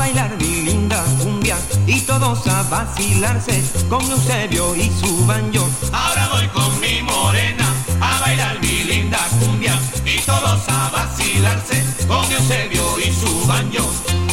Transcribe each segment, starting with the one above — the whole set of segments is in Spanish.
bailar mi linda cumbia y todos a vacilarse con Eusebio y su banjo. Ahora voy con mi morena a bailar mi linda cumbia y todos a vacilarse con Eusebio y su banjo.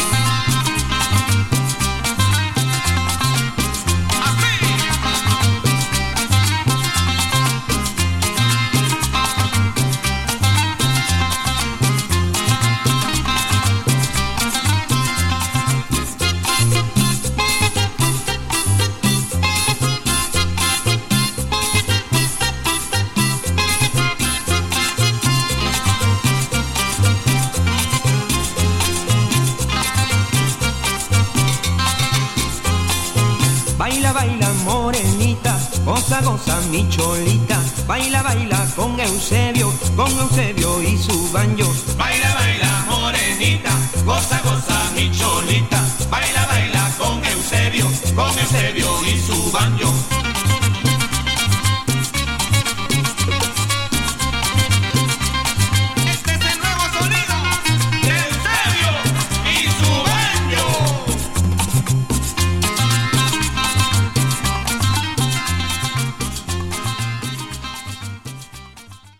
Baila, baila, morenita, goza, goza, mi cholita. Baila, baila con Eusebio y su banjo.